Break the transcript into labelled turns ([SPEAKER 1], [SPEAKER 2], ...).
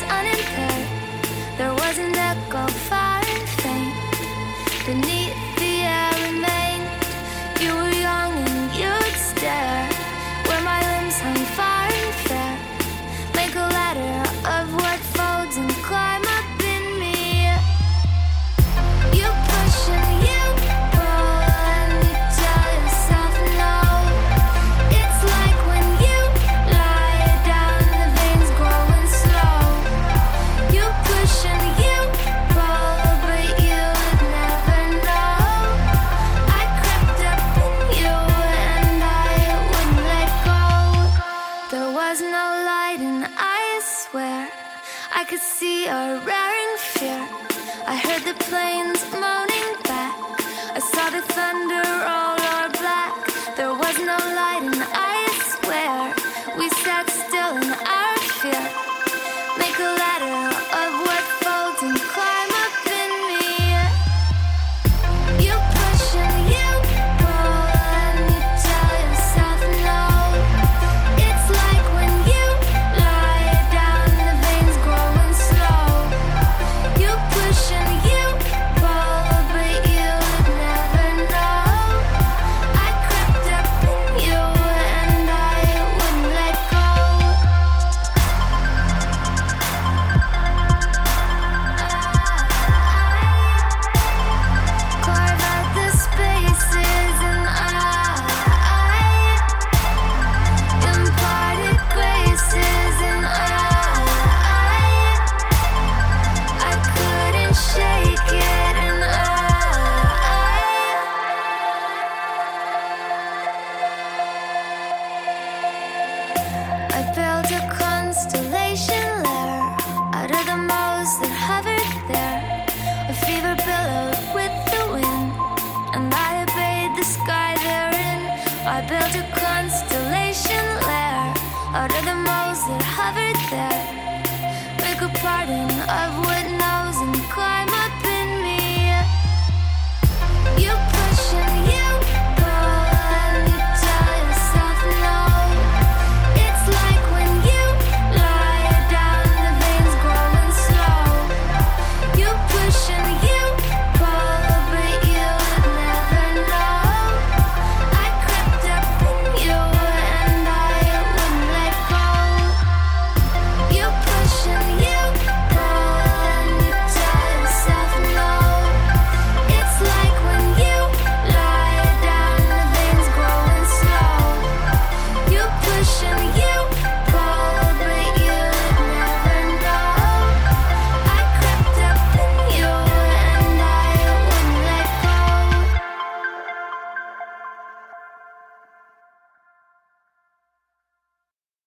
[SPEAKER 1] unimpaired. There was an echo far and faint. Beneath the air remained. You were young and you'd stare. Where my limbs hung far and fair. Make a ladder of what folds and climb up in me. You push and you pull and you tell yourself no. It's like when you lie down, the veins growing slow. You push and you pull, but you'd never know. I crept up in you and I wouldn't let go. There was no light and I swear I could see a raring fear. I heard the planes moaning back. I saw the thunder roll our black. There was no light and I swear we sat still in our fear. Make a ladder of what folds and climb up in me. You push and you pull and you tell yourself no. It's like when you lie down, the veins growing slow. You push and you pull, but you'd never know. I crept up in you and I wouldn't let go. Carve out the spaces and imparted graces and I couldn't shake it and I built a constellation lair out of the moles that hovered there. A fever billowed with the wind, and I obeyed the sky therein. I built a constellation lair out of the moles that hovered there. Make a pardon of what